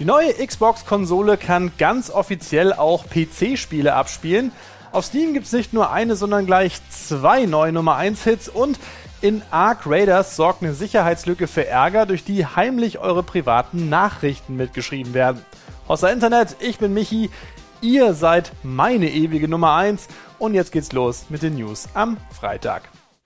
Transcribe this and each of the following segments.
Die neue Xbox-Konsole kann ganz offiziell auch PC-Spiele abspielen. Auf Steam gibt es nicht nur eine, sondern gleich 2 neue Nummer 1 Hits und in Ark Raiders sorgt eine Sicherheitslücke für Ärger, durch die heimlich eure privaten Nachrichten mitgeschrieben werden. Außer Internet, ich bin Michi, ihr seid meine ewige Nummer 1 und jetzt geht's los mit den News am Freitag.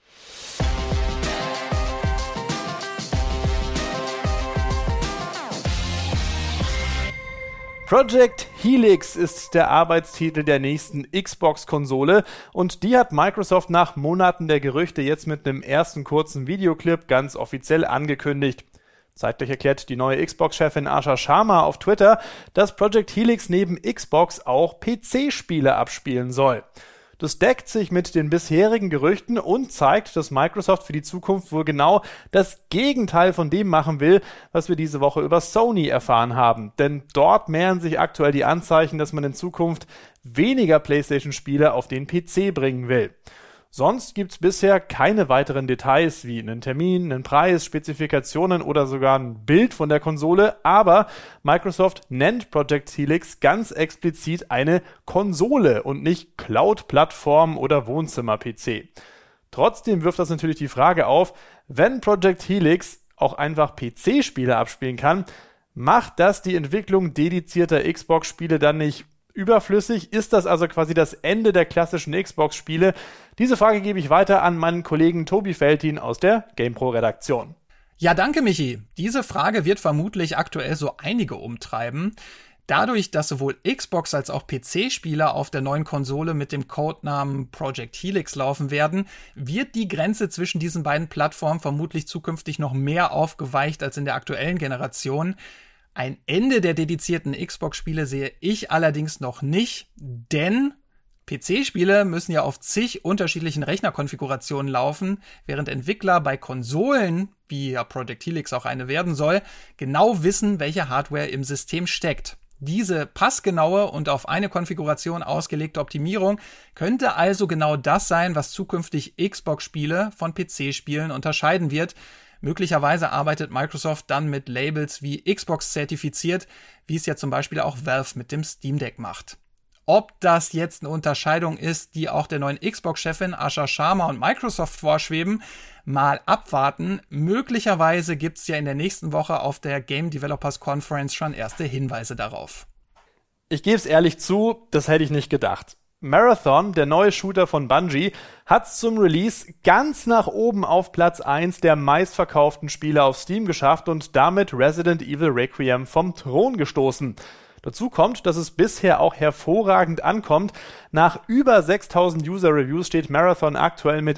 Project Helix ist der Arbeitstitel der nächsten Xbox-Konsole und die hat Microsoft nach Monaten der Gerüchte jetzt mit einem ersten kurzen Videoclip ganz offiziell angekündigt. Zeitgleich erklärt die neue Xbox-Chefin Asha Sharma auf Twitter, dass Project Helix neben Xbox auch PC-Spiele abspielen soll. Das deckt sich mit den bisherigen Gerüchten und zeigt, dass Microsoft für die Zukunft wohl genau das Gegenteil von dem machen will, was wir diese Woche über Sony erfahren haben. Denn dort mehren sich aktuell die Anzeichen, dass man in Zukunft weniger PlayStation-Spiele auf den PC bringen will. Sonst gibt's bisher keine weiteren Details wie einen Termin, einen Preis, Spezifikationen oder sogar ein Bild von der Konsole, aber Microsoft nennt Project Helix ganz explizit eine Konsole und nicht Cloud-Plattform oder Wohnzimmer-PC. Trotzdem wirft das natürlich die Frage auf, wenn Project Helix auch einfach PC-Spiele abspielen kann, macht das die Entwicklung dedizierter Xbox-Spiele dann nicht überflüssig? Ist das also quasi das Ende der klassischen Xbox-Spiele? Diese Frage gebe ich weiter an meinen Kollegen Tobi Feltin aus der GamePro-Redaktion. Ja, danke Michi. Diese Frage wird vermutlich aktuell so einige umtreiben. Dadurch, dass sowohl Xbox als auch PC-Spieler auf der neuen Konsole mit dem Codenamen Project Helix laufen werden, wird die Grenze zwischen diesen beiden Plattformen vermutlich zukünftig noch mehr aufgeweicht als in der aktuellen Generation. Ein Ende der dedizierten Xbox-Spiele sehe ich allerdings noch nicht, denn PC-Spiele müssen ja auf zig unterschiedlichen Rechnerkonfigurationen laufen, während Entwickler bei Konsolen, wie ja Project Helix auch eine werden soll, genau wissen, welche Hardware im System steckt. Diese passgenaue und auf eine Konfiguration ausgelegte Optimierung könnte also genau das sein, was zukünftig Xbox-Spiele von PC-Spielen unterscheiden wird. Möglicherweise arbeitet Microsoft dann mit Labels wie Xbox zertifiziert, wie es ja zum Beispiel auch Valve mit dem Steam Deck macht. Ob das jetzt eine Unterscheidung ist, die auch der neuen Xbox-Chefin Asha Sharma und Microsoft vorschweben, mal abwarten. Möglicherweise gibt es ja in der nächsten Woche auf der Game Developers Conference schon erste Hinweise darauf. Ich gebe es ehrlich zu, das hätte ich nicht gedacht. Marathon, der neue Shooter von Bungie, hat es zum Release ganz nach oben auf Platz 1 der meistverkauften Spiele auf Steam geschafft und damit Resident Evil Requiem vom Thron gestoßen. Dazu kommt, dass es bisher auch hervorragend ankommt. Nach über 6000 User-Reviews steht Marathon aktuell mit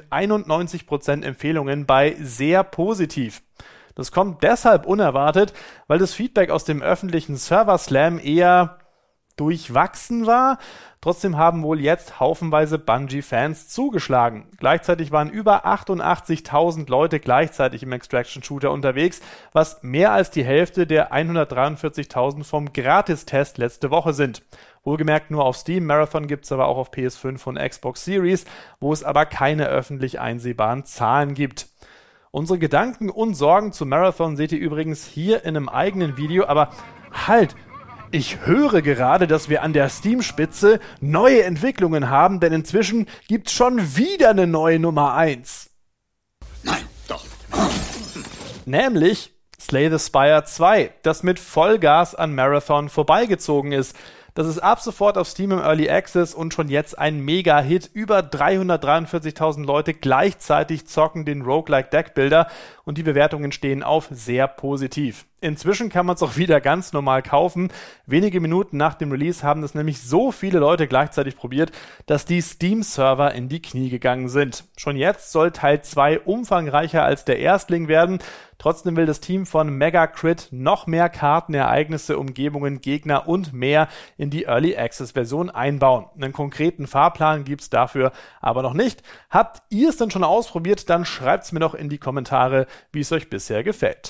91% Empfehlungen bei sehr positiv. Das kommt deshalb unerwartet, weil das Feedback aus dem öffentlichen Server-Slam eher durchwachsen war. Trotzdem haben wohl jetzt haufenweise Bungie-Fans zugeschlagen. Gleichzeitig waren über 88.000 Leute gleichzeitig im Extraction-Shooter unterwegs, was mehr als die Hälfte der 143.000 vom Gratistest letzte Woche sind. Wohlgemerkt nur auf Steam, Marathon gibt's aber auch auf PS5 und Xbox Series, wo es aber keine öffentlich einsehbaren Zahlen gibt. Unsere Gedanken und Sorgen zu Marathon seht ihr übrigens hier in einem eigenen Video, aber halt! Ich höre gerade, dass wir an der Steam-Spitze neue Entwicklungen haben, denn inzwischen gibt's schon wieder eine neue Nummer 1. Nein, doch. Nämlich Slay the Spire 2, das mit Vollgas an Marathon vorbeigezogen ist. Das ist ab sofort auf Steam im Early Access und schon jetzt ein Mega-Hit. Über 343.000 Leute gleichzeitig zocken den Roguelike Deckbuilder und die Bewertungen stehen auf sehr positiv. Inzwischen kann man es auch wieder ganz normal kaufen. Wenige Minuten nach dem Release haben es nämlich so viele Leute gleichzeitig probiert, dass die Steam-Server in die Knie gegangen sind. Schon jetzt soll Teil 2 umfangreicher als der Erstling werden. Trotzdem will das Team von Megacrit noch mehr Karten, Ereignisse, Umgebungen, Gegner und mehr in die Early Access Version einbauen. Einen konkreten Fahrplan gibt's dafür aber noch nicht. Habt ihr es denn schon ausprobiert? Dann schreibt's mir doch in die Kommentare, wie es euch bisher gefällt.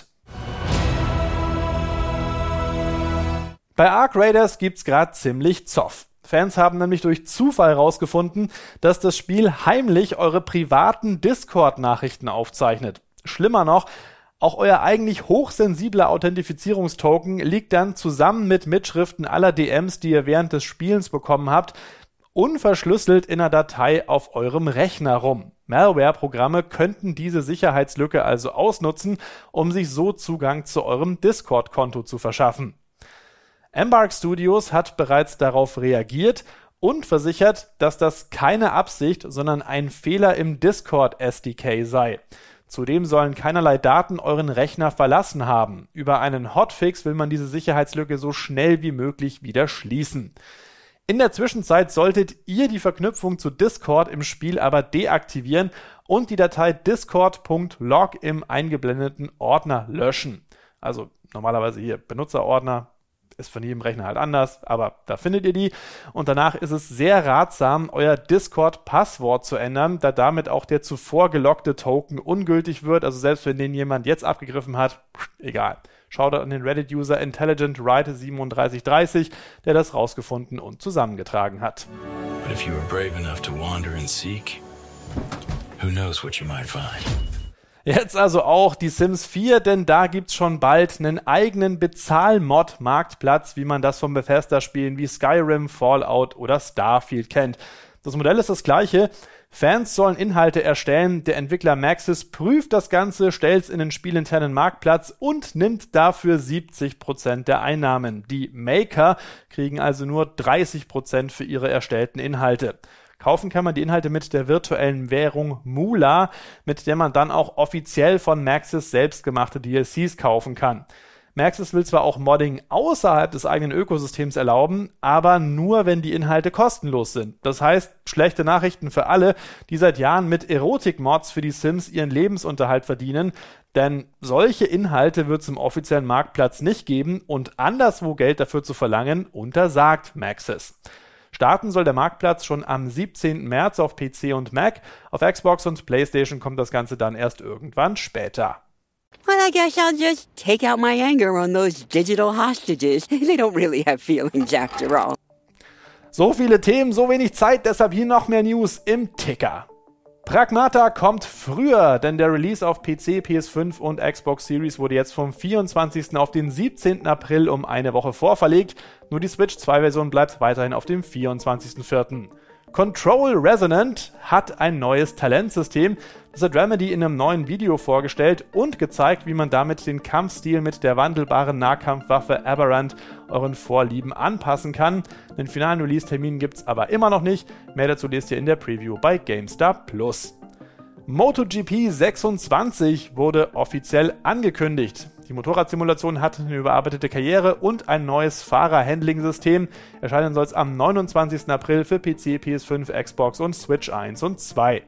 Bei Ark Raiders gibt's gerade ziemlich Zoff. Fans haben nämlich durch Zufall rausgefunden, dass das Spiel heimlich eure privaten Discord-Nachrichten aufzeichnet. Schlimmer noch, Auch euer eigentlich hochsensibler Authentifizierungstoken liegt dann zusammen mit Mitschriften aller DMs, die ihr während des Spielens bekommen habt, unverschlüsselt in einer Datei auf eurem Rechner rum. Malware-Programme könnten diese Sicherheitslücke also ausnutzen, um sich so Zugang zu eurem Discord-Konto zu verschaffen. Embark Studios hat bereits darauf reagiert und versichert, dass das keine Absicht, sondern ein Fehler im Discord-SDK sei. Zudem sollen keinerlei Daten euren Rechner verlassen haben. Über einen Hotfix will man diese Sicherheitslücke so schnell wie möglich wieder schließen. In der Zwischenzeit solltet ihr die Verknüpfung zu Discord im Spiel aber deaktivieren und die Datei discord.log im eingeblendeten Ordner löschen. Also normalerweise hier Benutzerordner, ist von jedem Rechner halt anders, aber da findet ihr die. Und danach ist es sehr ratsam, euer Discord-Passwort zu ändern, da damit auch der zuvor geloggte Token ungültig wird. Also selbst wenn den jemand jetzt abgegriffen hat, egal. Schaut an den Reddit-User IntelligentRight3730, der das rausgefunden und zusammengetragen hat. But if you were brave enough to wander and seek, who knows what you might find. Jetzt also auch die Sims 4, denn da gibt's schon bald einen eigenen Bezahl-Mod-Marktplatz, wie man das von Bethesda-Spielen wie Skyrim, Fallout oder Starfield kennt. Das Modell ist das gleiche. Fans sollen Inhalte erstellen, der Entwickler Maxis prüft das Ganze, stellt's in den spielinternen Marktplatz und nimmt dafür 70% der Einnahmen. Die Maker kriegen also nur 30% für ihre erstellten Inhalte. Kaufen kann man die Inhalte mit der virtuellen Währung Moolah, mit der man dann auch offiziell von Maxis selbstgemachte DLCs kaufen kann. Maxis will zwar auch Modding außerhalb des eigenen Ökosystems erlauben, aber nur, wenn die Inhalte kostenlos sind. Das heißt, schlechte Nachrichten für alle, die seit Jahren mit Erotik-Mods für die Sims ihren Lebensunterhalt verdienen, denn solche Inhalte wird es im offiziellen Marktplatz nicht geben und anderswo Geld dafür zu verlangen, untersagt Maxis. Starten soll der Marktplatz schon am 17. März auf PC und Mac. Auf Xbox und PlayStation kommt das Ganze dann erst irgendwann später. Well, I guess I'll just take out my anger on those digital hostages. They don't really have feelings after all. So viele Themen, so wenig Zeit, deshalb hier noch mehr News im Ticker. Pragmata kommt früher, denn der Release auf PC, PS5 und Xbox Series wurde jetzt vom 24. auf den 17. April um eine Woche vorverlegt. Nur die Switch 2-Version bleibt weiterhin auf dem 24.04. Control Resonant hat ein neues Talentsystem. Das hat Remedy in einem neuen Video vorgestellt und gezeigt, wie man damit den Kampfstil mit der wandelbaren Nahkampfwaffe Aberrant euren Vorlieben anpassen kann. Den finalen Release-Termin gibt's aber immer noch nicht. Mehr dazu lest ihr in der Preview bei GameStar Plus. MotoGP 26 wurde offiziell angekündigt. Die Motorradsimulation hat eine überarbeitete Karriere und ein neues Fahrer-Handling-System. Erscheinen soll es am 29. April für PC, PS5, Xbox und Switch 1 und 2.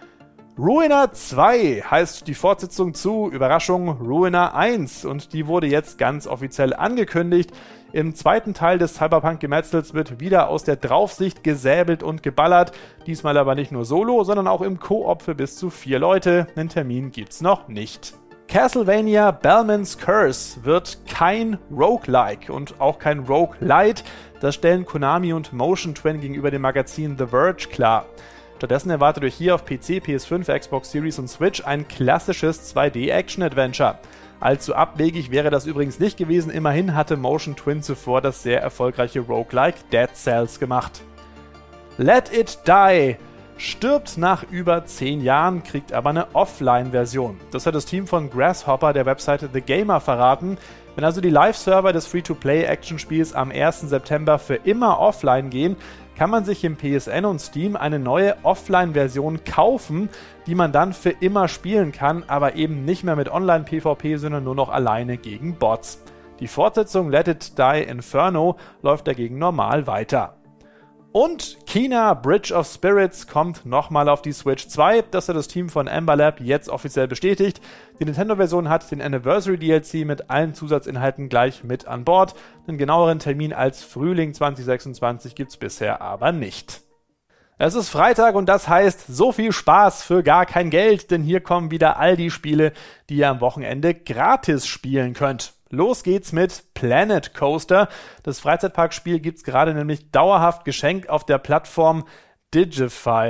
Ruiner 2 heißt die Fortsetzung zu, Überraschung, Ruiner 1 und die wurde jetzt ganz offiziell angekündigt. Im zweiten Teil des Cyberpunk-Gemetzels wird wieder aus der Draufsicht gesäbelt und geballert. Diesmal aber nicht nur solo, sondern auch im Koop für bis zu 4 Leute. Einen Termin gibt's noch nicht. Castlevania Bellman's Curse wird kein Roguelike und auch kein Roguelite. Das stellen Konami und Motion Twin gegenüber dem Magazin The Verge klar. Stattdessen erwartet euch hier auf PC, PS5, Xbox Series und Switch ein klassisches 2D-Action-Adventure. Allzu abwegig wäre das übrigens nicht gewesen, immerhin hatte Motion Twin zuvor das sehr erfolgreiche Roguelike Dead Cells gemacht. Let It Die stirbt nach über 10 Jahren, kriegt aber eine Offline-Version. Das hat das Team von Grasshopper der Webseite The Gamer verraten. Wenn also die Live-Server des Free-to-Play-Action-Spiels am 1. September für immer offline gehen, kann man sich im PSN und Steam eine neue Offline-Version kaufen, die man dann für immer spielen kann, aber eben nicht mehr mit Online-PvP, sondern nur noch alleine gegen Bots. Die Fortsetzung Let It Die Inferno läuft dagegen normal weiter. Und Kena Bridge of Spirits kommt nochmal auf die Switch 2. Das hat das Team von Ember Lab jetzt offiziell bestätigt. Die Nintendo-Version hat den Anniversary DLC mit allen Zusatzinhalten gleich mit an Bord. Einen genaueren Termin als Frühling 2026 gibt's bisher aber nicht. Es ist Freitag und das heißt, so viel Spaß für gar kein Geld, denn hier kommen wieder all die Spiele, die ihr am Wochenende gratis spielen könnt. Los geht's mit Planet Coaster. Das Freizeitparkspiel gibt's gerade nämlich dauerhaft geschenkt auf der Plattform Digifile.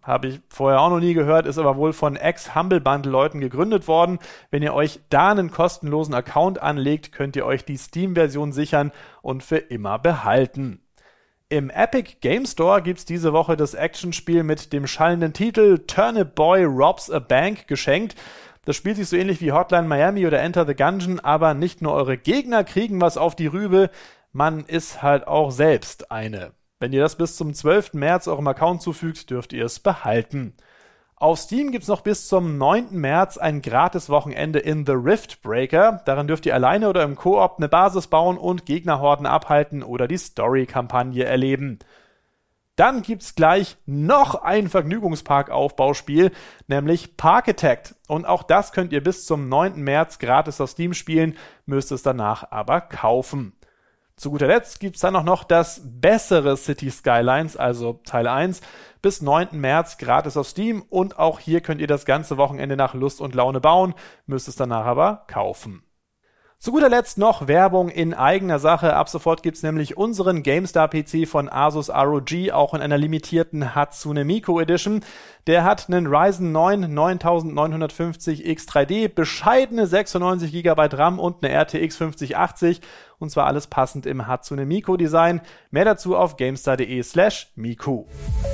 Habe ich vorher auch noch nie gehört, ist aber wohl von Ex-Humble Bundle-Leuten gegründet worden. Wenn ihr euch da einen kostenlosen Account anlegt, könnt ihr euch die Steam-Version sichern und für immer behalten. Im Epic Game Store gibt's diese Woche das Actionspiel mit dem schallenden Titel Turnip Boy Robs a Bank geschenkt. Das spielt sich so ähnlich wie Hotline Miami oder Enter the Gungeon, aber nicht nur eure Gegner kriegen was auf die Rübe, man ist halt auch selbst eine. Wenn ihr das bis zum 12. März eurem Account zufügt, dürft ihr es behalten. Auf Steam gibt's noch bis zum 9. März ein Gratis-Wochenende in The Rift Breaker. Darin dürft ihr alleine oder im Koop eine Basis bauen und Gegnerhorden abhalten oder die Story-Kampagne erleben. Dann gibt's gleich noch ein Vergnügungspark-Aufbauspiel, nämlich Parkitect. Und auch das könnt ihr bis zum 9. März gratis auf Steam spielen, müsst es danach aber kaufen. Zu guter Letzt gibt's dann auch noch das bessere City Skylines, also Teil 1, bis 9. März gratis auf Steam und auch hier könnt ihr das ganze Wochenende nach Lust und Laune bauen, müsst es danach aber kaufen. Zu guter Letzt noch Werbung in eigener Sache. Ab sofort gibt's nämlich unseren GameStar-PC von Asus ROG auch in einer limitierten Hatsune Miku Edition. Der hat einen Ryzen 9 9950 X3D, bescheidene 96 GB RAM und eine RTX 5080 und zwar alles passend im Hatsune Miku Design. Mehr dazu auf gamestar.de/Miku.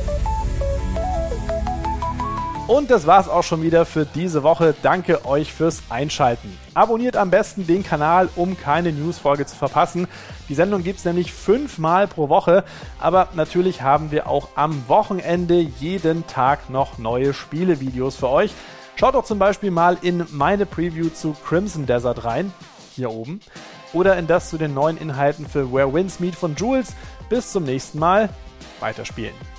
Und das war's auch schon wieder für diese Woche. Danke euch fürs Einschalten. Abonniert am besten den Kanal, um keine News-Folge zu verpassen. Die Sendung gibt's nämlich 5-mal pro Woche, aber natürlich haben wir auch am Wochenende jeden Tag noch neue Spielevideos für euch. Schaut doch zum Beispiel mal in meine Preview zu Crimson Desert rein, hier oben, oder in das zu den neuen Inhalten für Where Winds Meet von Jules. Bis zum nächsten Mal, weiterspielen.